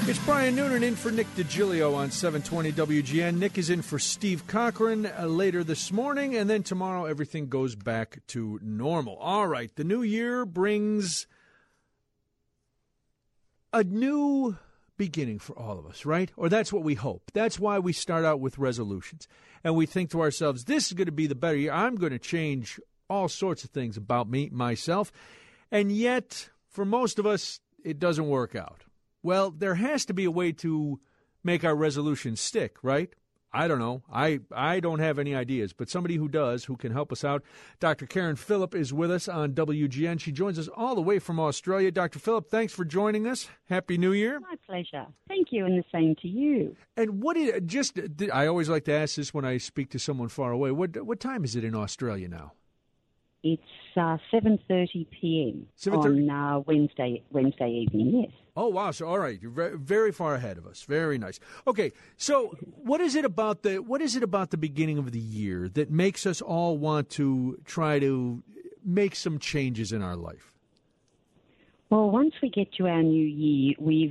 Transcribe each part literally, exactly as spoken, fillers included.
It's Brian Noonan in for Nick DiGilio on seven twenty W G N. Nick is in for Steve Cochran uh, later this morning, and then tomorrow everything goes back to normal. All right, the new year brings a new beginning for all of us, right? Or that's what we hope. That's why we start out with resolutions. And we think to ourselves, this is going to be the better year. I'm going to change all sorts of things about me, myself. And yet, for most of us, it doesn't work out. Well, there has to be a way to make our resolutions stick, right? I don't know. I, I don't have any ideas, but somebody who does, who can help us out. Doctor Karen Phillip is with us on W G N. She joins us all the way from Australia. Doctor Phillip, thanks for joining us. Happy New Year. My pleasure. Thank you, and the same to you. And what is, just, I always like to ask this when I speak to someone far away. What, what time is it in Australia now? It's uh, seven thirty p.m. on uh, Wednesday Wednesday evening, yes. Oh, wow. So, all right. You're very, very far ahead of us. Very nice. Okay. So what is it about the what is it about the beginning of the year that makes us all want to try to make some changes in our life? Well, once we get to our new year, we've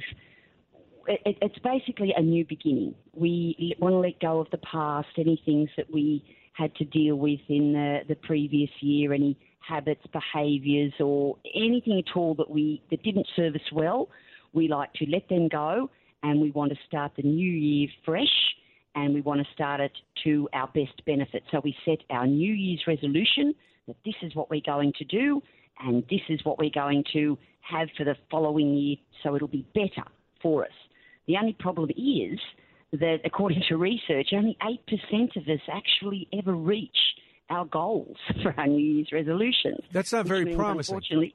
it, it's basically a new beginning. We want to let go of the past, any things that we had to deal with in the, the previous year, any habits, behaviours, or anything at all that we that didn't serve us well. We like to let them go, and we want to start the new year fresh, and we want to start it to our best benefit. So we set our New Year's resolution that this is what we're going to do, and this is what we're going to have for the following year, so it'll be better for us. The only problem is that, according to research, only eight percent of us actually ever reach our goals for our New Year's resolutions. That's not very means, promising. Unfortunately,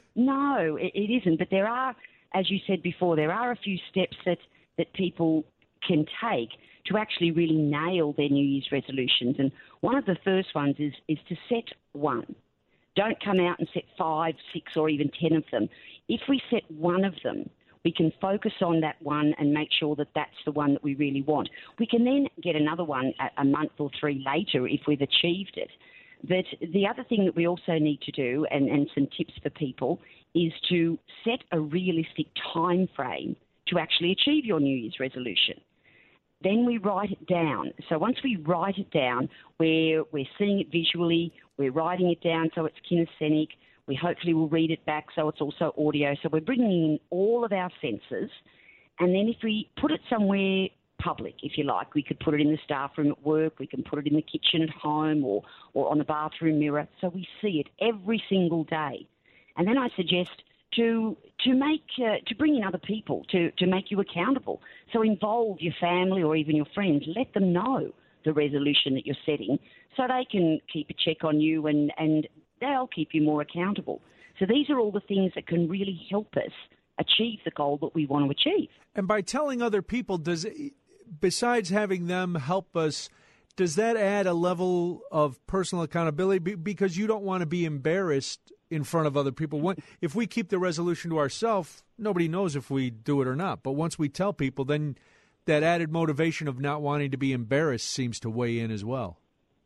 no, it, it isn't. But there are, as you said before, there are a few steps that, that people can take to actually really nail their New Year's resolutions. And one of the first ones is, is to set one. Don't come out and set five, six, or even ten of them. If we set one of them, we can focus on that one and make sure that that's the one that we really want. We can then get another one a, a month or three later if we've achieved it. But the other thing that we also need to do, and, and some tips for people, is to set a realistic time frame to actually achieve your New Year's resolution. Then we write it down. So once we write it down, we're, we're seeing it visually, we're writing it down so it's kinesthetic. We hopefully will read it back so it's also audio. So we're bringing in all of our senses. And then if we put it somewhere public, if you like, we could put it in the staff room at work, we can put it in the kitchen at home, or, or on the bathroom mirror, so we see it every single day. And then I suggest to to make uh, to bring in other people to, to make you accountable. So involve your family or even your friends. Let them know the resolution that you're setting so they can keep a check on you, and, and they'll keep you more accountable. So these are all the things that can really help us achieve the goal that we want to achieve. And by telling other people, does it, besides having them help us, does that add a level of personal accountability? Because you don't want to be embarrassed in front of other people. If we keep the resolution to ourselves, nobody knows if we do it or not. But once we tell people, then that added motivation of not wanting to be embarrassed seems to weigh in as well.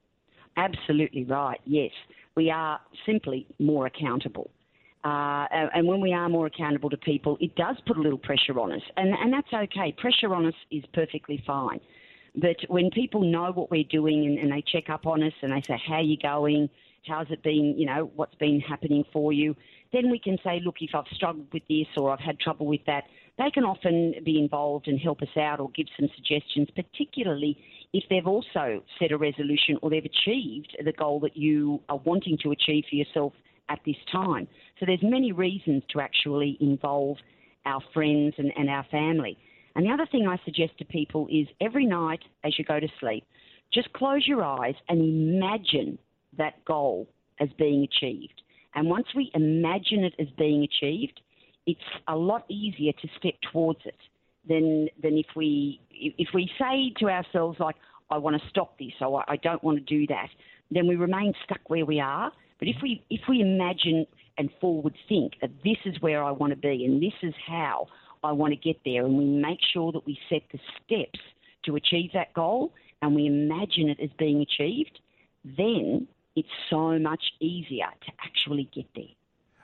Absolutely right, yes. We are simply more accountable. Uh, and when we are more accountable to people, it does put a little pressure on us. And, and that's okay. Pressure on us is perfectly fine. But when people know what we're doing and, and they check up on us and they say, how are you going? How's it been? You know, what's been happening for you? Then we can say, look, if I've struggled with this or I've had trouble with that, they can often be involved and help us out or give some suggestions, particularly if they've also set a resolution or they've achieved the goal that you are wanting to achieve for yourself at this time. So there's many reasons to actually involve our friends and, and our family. And the other thing I suggest to people is every night as you go to sleep, just close your eyes and imagine that goal as being achieved. And once we imagine it as being achieved, it's a lot easier to step towards it than than if we if we say to ourselves, like, I want to stop this, or I don't want to do that, then we remain stuck where we are. But if we if we imagine and forward think that this is where I want to be and this is how I want to get there, and we make sure that we set the steps to achieve that goal and we imagine it as being achieved, then it's so much easier to actually get there.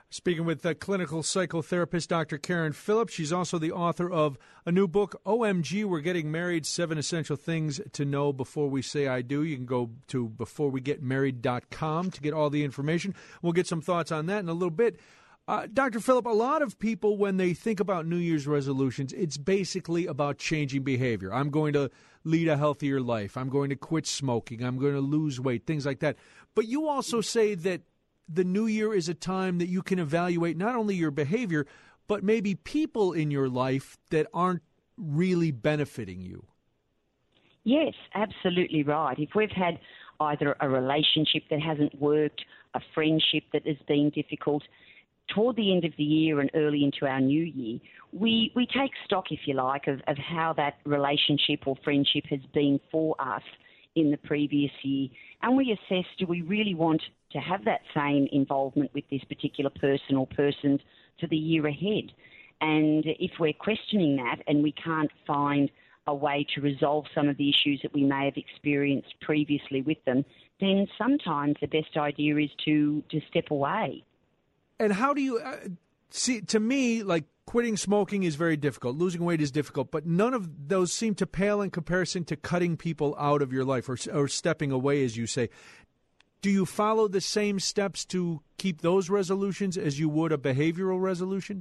Speaking with uh, clinical psychotherapist Doctor Karen Phillips. She's also the author of a new book, O M G, We're Getting Married, Seven Essential Things to Know Before We Say I Do. You can go to before we get married dot com to get all the information. We'll get some thoughts on that in a little bit. Uh, Doctor Phillip, a lot of people, when they think about New Year's resolutions, it's basically about changing behavior. I'm going to lead a healthier life. I'm going to quit smoking. I'm going to lose weight, things like that. But you also say that the new year is a time that you can evaluate not only your behavior, but maybe people in your life that aren't really benefiting you. Yes, absolutely right. If we've had either a relationship that hasn't worked, a friendship that has been difficult, toward the end of the year and early into our new year, we, we take stock, if you like, of, of how that relationship or friendship has been for us in the previous year, and we assess, do we really want to have that same involvement with this particular person or persons for the year ahead? And if we're questioning that and we can't find a way to resolve some of the issues that we may have experienced previously with them, then sometimes the best idea is to, to step away. And how do you uh, see? To me, like, quitting smoking is very difficult. Losing weight is difficult, but none of those seem to pale in comparison to cutting people out of your life or, or stepping away, as you say. Do you follow the same steps to keep those resolutions as you would a behavioral resolution?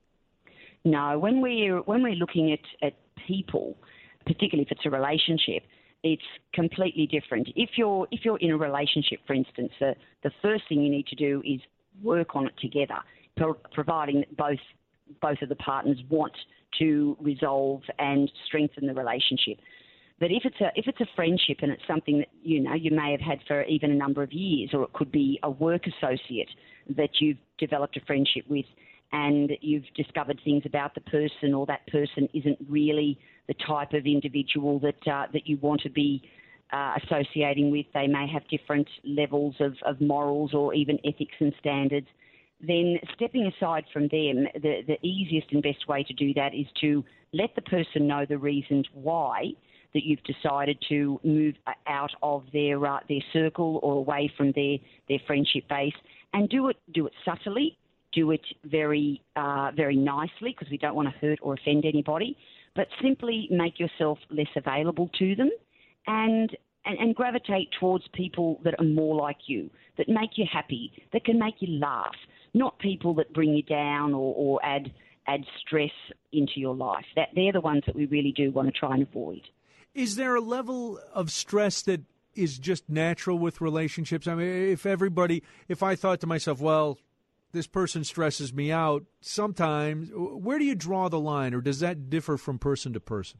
No, when we're when we're looking at, at people, particularly if it's a relationship, it's completely different. If you're if you're in a relationship, for instance, the, the first thing you need to do is work on it together, pro- providing that both both of the partners want to resolve and strengthen the relationship. But if it's a if it's a friendship and it's something that you know you may have had for even a number of years, or it could be a work associate that you've developed a friendship with, and you've discovered things about the person, or that person isn't really the type of individual that uh, that you want to be uh, associating with. They may have different levels of, of morals or even ethics and standards. Then stepping aside from them, the, the easiest and best way to do that is to let the person know the reasons why that you've decided to move out of their uh, their circle or away from their, their friendship base, and do it do it subtly, do it very uh, very nicely, because we don't want to hurt or offend anybody, but simply make yourself less available to them, and, and and gravitate towards people that are more like you, that make you happy, that can make you laugh, not people that bring you down or, or add add stress into your life. That they're the ones that we really do want to try and avoid. Is there a level of stress that is just natural with relationships? I mean, if everybody, if I thought to myself, well, this person stresses me out, sometimes, where do you draw the line, or does that differ from person to person?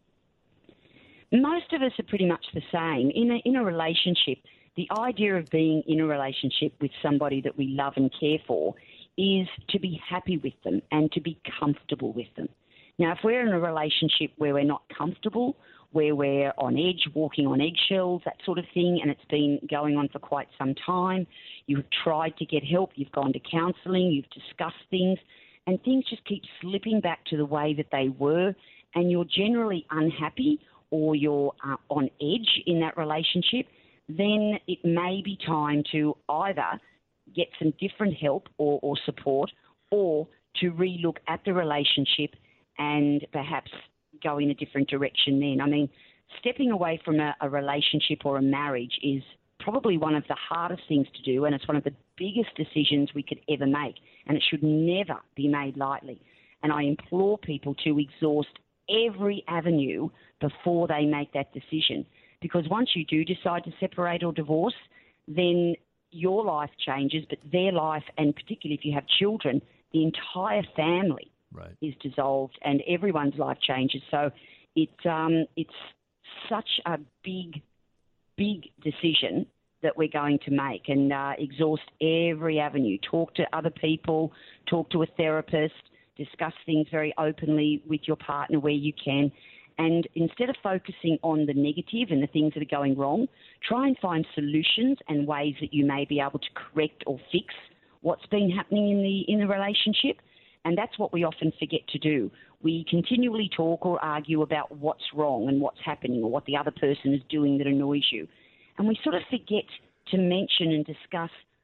Most of us are pretty much the same. In a, in a relationship, the idea of being in a relationship with somebody that we love and care for is to be happy with them and to be comfortable with them. Now, if we're in a relationship where we're not comfortable, where we're on edge, walking on eggshells, that sort of thing, and it's been going on for quite some time, you've tried to get help, you've gone to counselling, you've discussed things, and things just keep slipping back to the way that they were, and you're generally unhappy or you're uh, on edge in that relationship, then it may be time to either get some different help or, or support, or to relook at the relationship and perhaps go in a different direction then. I mean, stepping away from a, a relationship or a marriage is probably one of the hardest things to do, and it's one of the biggest decisions we could ever make, and it should never be made lightly. And I implore people to exhaust every avenue before they make that decision, because once you do decide to separate or divorce, then your life changes, but their life, and particularly if you have children, the entire family Right. is dissolved, and everyone's life changes. So it, um, it's such a big, big decision that we're going to make, and uh, exhaust every avenue. Talk to other people, talk to a therapist, discuss things very openly with your partner where you can. And instead of focusing on the negative and the things that are going wrong, try and find solutions and ways that you may be able to correct or fix what's been happening in the in the relationship. And that's what we often forget to do. We continually talk or argue about what's wrong and what's happening or what the other person is doing that annoys you. And we sort of forget to mention and discuss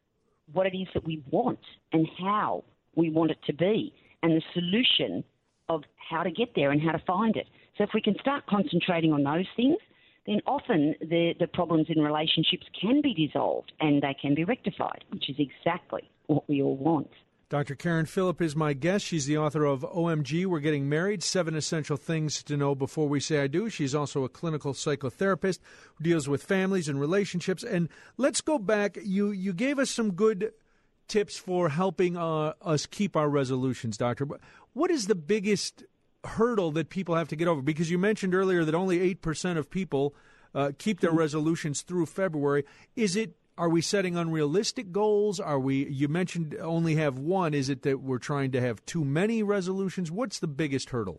what it is that we want and how we want it to be, and the solution of how to get there and how to find it. So if we can start concentrating on those things, then often the, the problems in relationships can be dissolved and they can be rectified, which is exactly what we all want. Doctor Karen Phillip is my guest. She's the author of O M G, We're Getting Married, Seven Essential Things to Know Before We Say I Do. She's also a clinical psychotherapist who deals with families and relationships. And let's go back. You, you gave us some good tips for helping uh, us keep our resolutions, Doctor. But what is the biggest hurdle that people have to get over? Because you mentioned earlier that only eight percent of people uh, keep their resolutions through February. Is it Are we setting unrealistic goals? Are we? You mentioned only have one. Is it that we're trying to have too many resolutions? What's the biggest hurdle?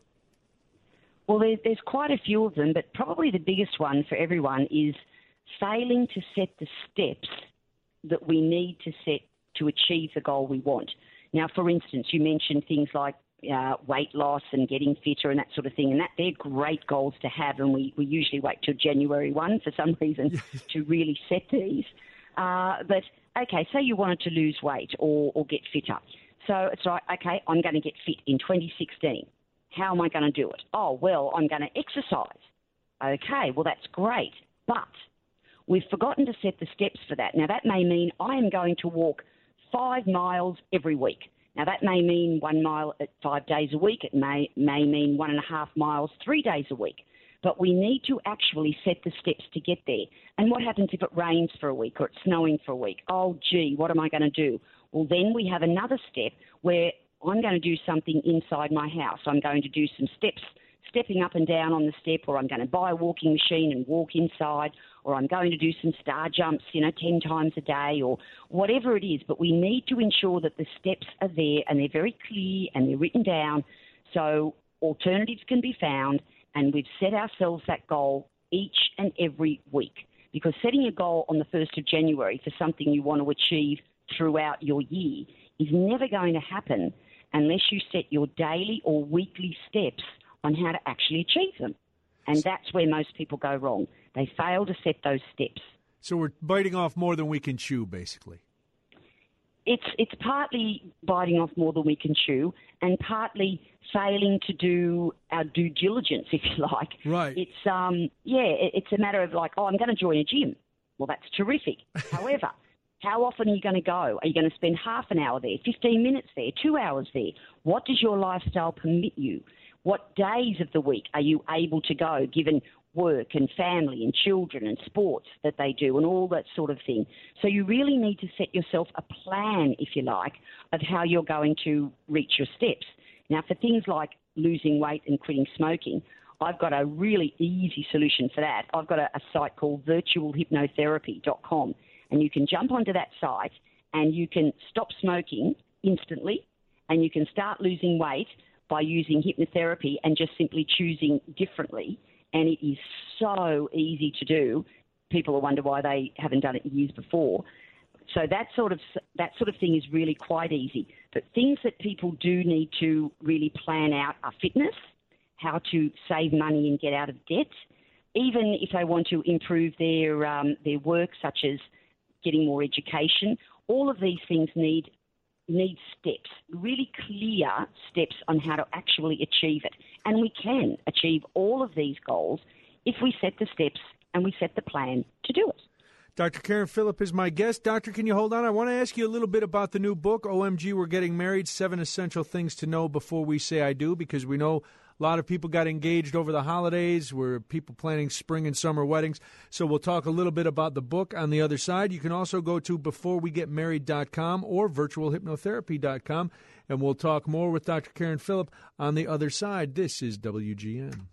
Well, there, there's quite a few of them, but probably the biggest one for everyone is failing to set the steps that we need to set to achieve the goal we want. Now, for instance, you mentioned things like uh, weight loss and getting fitter and that sort of thing, and that they're great goals to have, and we, we usually wait till January first for some reason to really set these. Uh, but, okay, say you wanted to lose weight or, or get fitter. So it's like, okay, I'm going to get fit in twenty sixteen. How am I going to do it? Oh, well, I'm going to exercise. Okay, well, that's great. But we've forgotten to set the steps for that. Now, that may mean I am going to walk five miles every week. Now, that may mean one mile at five days a week. It may, may mean one and a half miles three days a week. But we need to actually set the steps to get there. And what happens if it rains for a week or it's snowing for a week? Oh, gee, what am I going to do? Well, then we have another step where I'm going to do something inside my house. I'm going to do some steps, stepping up and down on the step, or I'm going to buy a walking machine and walk inside, or I'm going to do some star jumps, you know, ten times a day, or whatever it is. But we need to ensure that the steps are there and they're very clear and they're written down so alternatives can be found. And we've set ourselves that goal each and every week, because setting a goal on the first of January for something you want to achieve throughout your year is never going to happen unless you set your daily or weekly steps on how to actually achieve them. And that's where most people go wrong. They fail to set those steps. So we're biting off more than we can chew, basically. It's it's partly biting off more than we can chew, and partly failing to do our due diligence, if you like. Right. It's um yeah, it, it's a matter of like, oh, I'm going to join a gym. Well, that's terrific. However, how often are you going to go? Are you going to spend half an hour there, fifteen minutes there, two hours there? What does your lifestyle permit you? What days of the week are you able to go, given work and family and children and sports that they do and all that sort of thing? So you really need to set yourself a plan, if you like, of how you're going to reach your steps. Now, for things like losing weight and quitting smoking, I've got a really easy solution for that. I've got a, a site called virtual hypnotherapy dot com, and you can jump onto that site and you can stop smoking instantly, and you can start losing weight by using hypnotherapy and just simply choosing differently. And it is so easy to do. People will wonder why they haven't done it years before. So that sort of that sort of thing is really quite easy. But things that people do need to really plan out are fitness, how to save money and get out of debt, even if they want to improve their um, their work, such as getting more education. All of these things need need steps, really clear steps on how to actually achieve it. And we can achieve all of these goals if we set the steps and we set the plan to do it. Doctor Karen Phillip is my guest. Doctor, can you hold on? I want to ask you a little bit about the new book, O M G, We're Getting Married, Seven Essential Things to Know Before We Say I Do, because we know a lot of people got engaged over the holidays. We're people planning spring and summer weddings. So we'll talk a little bit about the book on the other side. You can also go to before we get married dot com or virtual hypnotherapy dot com, and we'll talk more with Doctor Karen Phillip on the other side. This is W G N.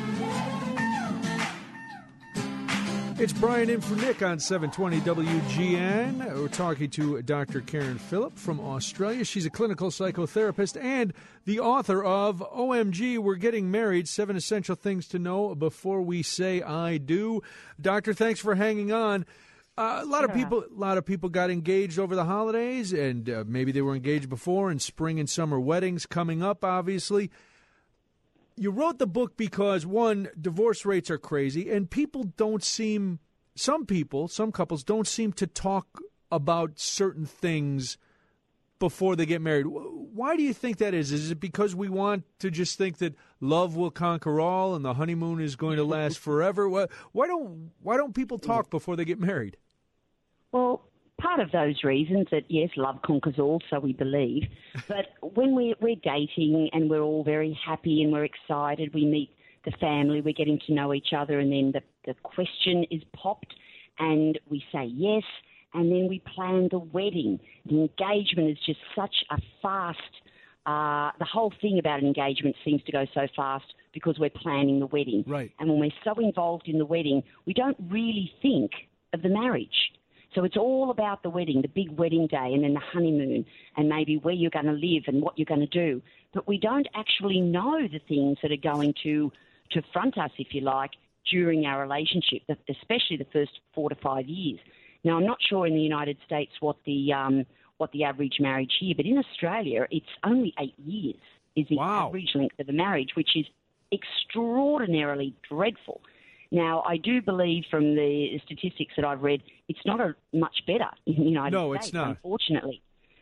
It's Brian in for Nick on seven twenty W G N. We're talking to Doctor Karen Phillip from Australia. She's a clinical psychotherapist and the author of O M G, We're Getting Married, Seven Essential Things to Know Before We Say I Do. Doctor, thanks for hanging on. Uh, a lot of people, a lot of people got engaged over the holidays, and uh, maybe they were engaged before, and spring and summer weddings coming up, obviously. You wrote the book because, one, divorce rates are crazy, and people don't seem, some people, some couples don't seem to talk about certain things before they get married. Why do you think that is? Is it because we want to just think that love will conquer all and the honeymoon is going to last forever? Why, why don't why don't people talk before they get married? Well, part of those reasons that, yes, love conquers all, so we believe. But when we're, we're dating and we're all very happy and we're excited, we meet the family, we're getting to know each other, and then the, the question is popped and we say yes, and then we plan the wedding. The engagement is just such a fast, uh, the whole thing about an engagement seems to go so fast because we're planning the wedding. Right. And when we're so involved in the wedding, we don't really think of the marriage. So it's all about the wedding, the big wedding day, and then the honeymoon, and maybe where you're going to live and what you're going to do. But we don't actually know the things that are going to, to front us, if you like, during our relationship, especially the first four to five years. Now, I'm not sure in the United States what the um, what the average marriage here, but in Australia, it's only eight years is the Wow. average length of a marriage, which is extraordinarily dreadful. Now, I do believe from the statistics that I've read, it's not a, much better in the United No, States, it's not. unfortunately.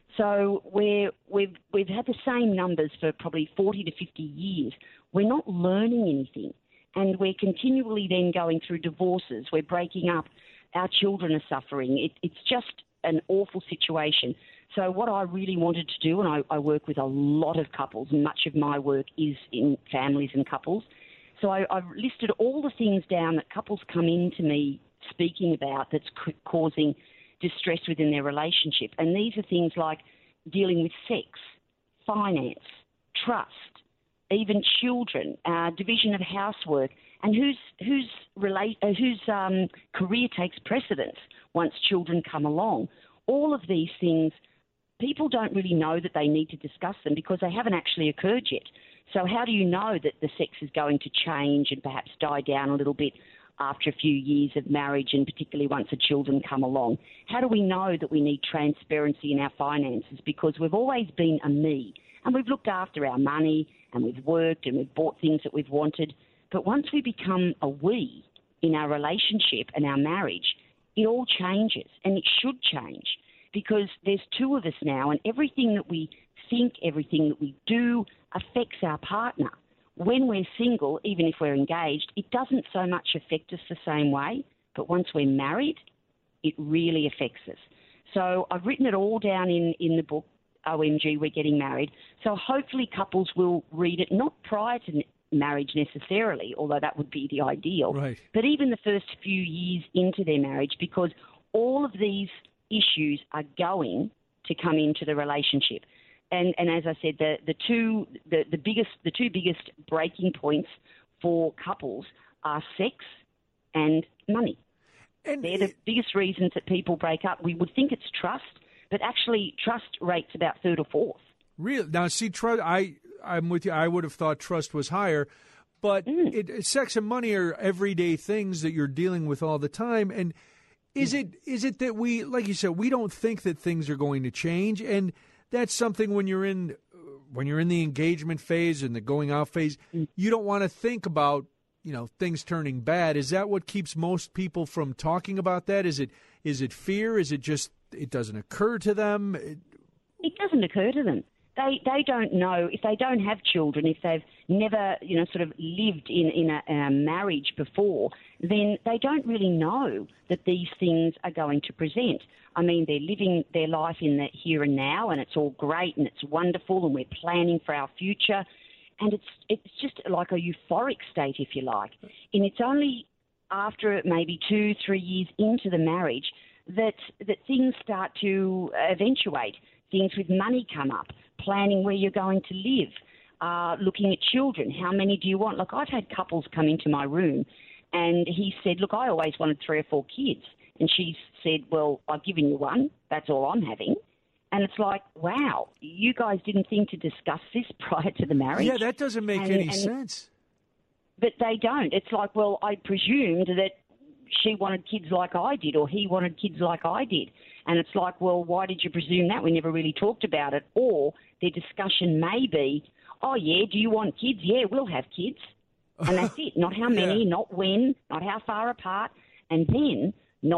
So we're, we've, we've had the same numbers for probably forty to fifty years. We're not learning anything, and we're continually then going through divorces. We're breaking up. Our children are suffering. It, it's just an awful situation. So what I really wanted to do, and I, I work with a lot of couples, and much of my work is in families and couples. So I, I've listed all the things down that couples come in to me speaking about that's c- causing distress within their relationship. And these are things like dealing with sex, finance, trust, even children, uh, division of housework, and whose whose relate uh, whose um, career takes precedence once children come along. All of these things, people don't really know that they need to discuss them because they haven't actually occurred yet. So how do you know that the sex is going to change and perhaps die down a little bit after a few years of marriage, and particularly once the children come along? How do we know that we need transparency in our finances? Because we've always been a me, and we've looked after our money, and we've worked, and we've bought things that we've wanted. But once we become a we in our relationship and our marriage, it all changes, and it should change, because there's two of us now, and everything that we think, everything that we do affects our partner. When we're single, even if we're engaged, it doesn't so much affect us the same way, but once we're married, it really affects us. So I've written it all down in, in the book, O M G, We're Getting Married. So hopefully couples will read it, not prior to marriage necessarily, although that would be the ideal, Right. but even the first few years into their marriage, because all of these issues are going to come into the relationship. And, and as I said, the, the two the, the biggest the two biggest breaking points for couples are sex and money. And They're the biggest reasons that people break up. We would think it's trust, but actually trust rates about third or fourth. Real now, see, trust. I I'm with you. I would have thought trust was higher, but Mm. it, it, sex and money are everyday things that you're dealing with all the time. And is Mm. it is it that we, like you said, we don't think that things are going to change, and that's something when you're in when you're in the engagement phase and the going out phase, Mm. you don't want to think about, you know, things turning bad. Is that what keeps most people from talking about that? Is it is it fear? Is it just it doesn't occur to them? It, It doesn't occur to them. They they don't know, if they don't have children, if they've never, you know, sort of lived in, in, a, in a marriage before, then they don't really know that these things are going to present. I mean, they're living their life in the here and now, and it's all great and it's wonderful, and we're planning for our future, and it's it's just like a euphoric state, if you like. And it's only after maybe two, three years into the marriage that that things start to eventuate. Things with money come up, planning where you're going to live, uh, looking at children. How many do you want? Look, I've had couples come into my room and he said, look, I always wanted three or four kids. And she said, well, I've given you one. That's all I'm having. And it's like, wow, you guys didn't think to discuss this prior to the marriage? yeah, that doesn't make And- any and- sense. But they don't. It's like, well, I presumed that she wanted kids like I did, or he wanted kids like I did. And it's like, well, why did you presume that? We never really talked about it. Or their discussion may be, oh, yeah, do you want kids? Yeah, we'll have kids. And that's it. Not how many, Yeah. not when, not how far apart. And then not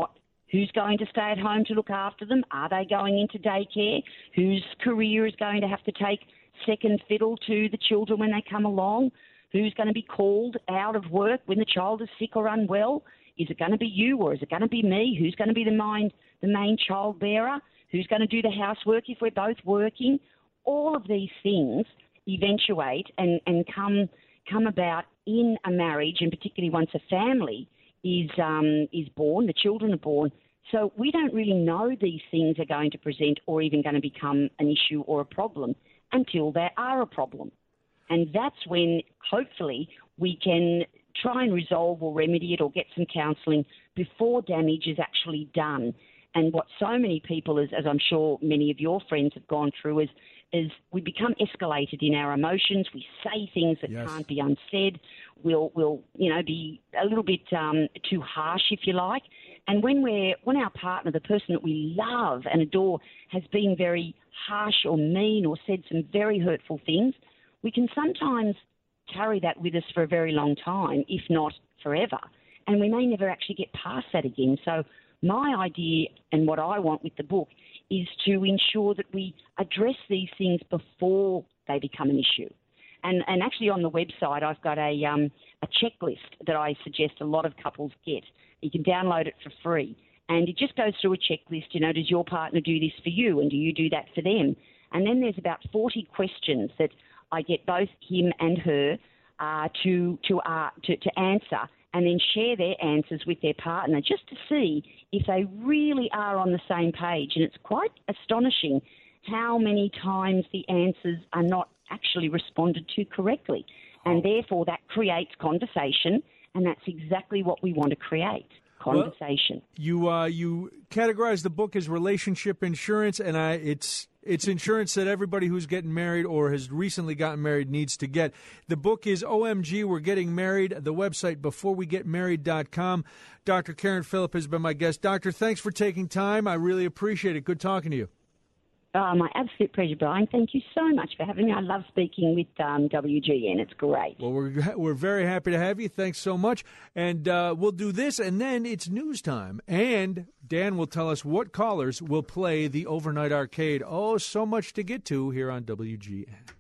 Who's going to stay at home to look after them? Are they going into daycare? Whose career is going to have to take second fiddle to the children when they come along? Who's going to be called out of work when the child is sick or unwell? Is it going to be you or is it going to be me? Who's going to be the main, the main child bearer? Who's going to do the housework if we're both working? All of these things eventuate and, and come come about in a marriage, and particularly once a family is um, is born, the children are born. So we don't really know these things are going to present or even going to become an issue or a problem until they are a problem. And that's when, hopefully, we can try and resolve or remedy it or get some counselling before damage is actually done. And what so many people, as, as I'm sure many of your friends have gone through, is is we become escalated in our emotions. We say things that yes. can't be unsaid. We'll, we'll, you know, be a little bit um, too harsh, if you like. And when we're, when our partner, the person that we love and adore, has been very harsh or mean or said some very hurtful things, we can sometimes carry that with us for a very long time, if not forever. And we may never actually get past that again. So my idea and what I want with the book is to ensure that we address these things before they become an issue. And, and actually on the website, I've got a, um, a checklist that I suggest a lot of couples get. You can download it for free. And it just goes through a checklist, you know, does your partner do this for you and do you do that for them? And then there's about forty questions that I get both him and her uh, to, to, uh, to, to answer, and then share their answers with their partner just to see if they really are on the same page. And it's quite astonishing how many times the answers are not actually responded to correctly. And therefore that creates conversation, and that's exactly what we want to create. Conversation. Well, you uh, you categorize the book as relationship insurance, and I it's it's insurance that everybody who's getting married or has recently gotten married needs to get. The book is O M G, We're Getting Married. The website, before we get married dot com. Doctor Karen Phillip has been my guest. Doctor, thanks for taking time. I really appreciate it. Good talking to you. Oh, my absolute pleasure, Brian. Thank you so much for having me. I love speaking with um, W G N. It's great. Well, we're we're very happy to have you. Thanks so much. And uh, we'll do this, and then it's news time. And Dan will tell us what callers will play the Overnight Arcade. Oh, so much to get to here on W G N.